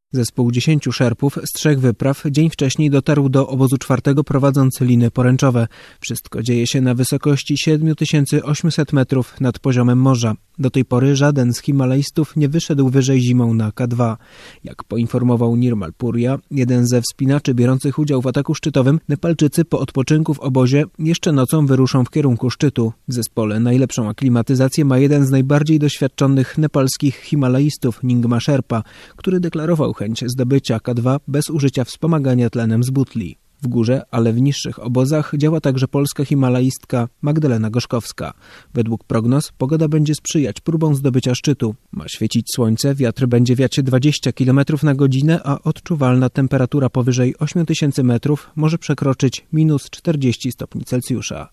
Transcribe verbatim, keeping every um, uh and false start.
Zespół dziesięciu szerpów z trzech wypraw dzień wcześniej dotarł do obozu czwartego prowadząc liny poręczowe. Wszystko dzieje się na wysokości siedem tysięcy osiemset metrów nad poziomem morza. Do tej pory żaden z himalaistów nie wyszedł wyżej zimą na K dwa. Jak poinformował Nirmal Purja, jeden ze wspinaczy biorących udział w ataku szczytowym, Nepalczycy po odpoczynku w obozie jeszcze nocą wyruszą w kierunku szczytu. W zespole najlepszą aklimatyzację ma jeden z najbardziej doświadczonych nepalskich himalaistów, Nyingma Sherpa, który deklarował chęć zdobycia K dwa bez użycia wspomagania tlenem z butli. W górze, ale w niższych obozach działa także polska himalaistka Magdalena Gorzkowska. Według prognoz pogoda będzie sprzyjać próbom zdobycia szczytu. Ma świecić słońce, wiatr będzie wiać dwadzieścia kilometrów na godzinę, a odczuwalna temperatura powyżej osiem tysięcy metrów może przekroczyć minus czterdzieści stopni Celsjusza.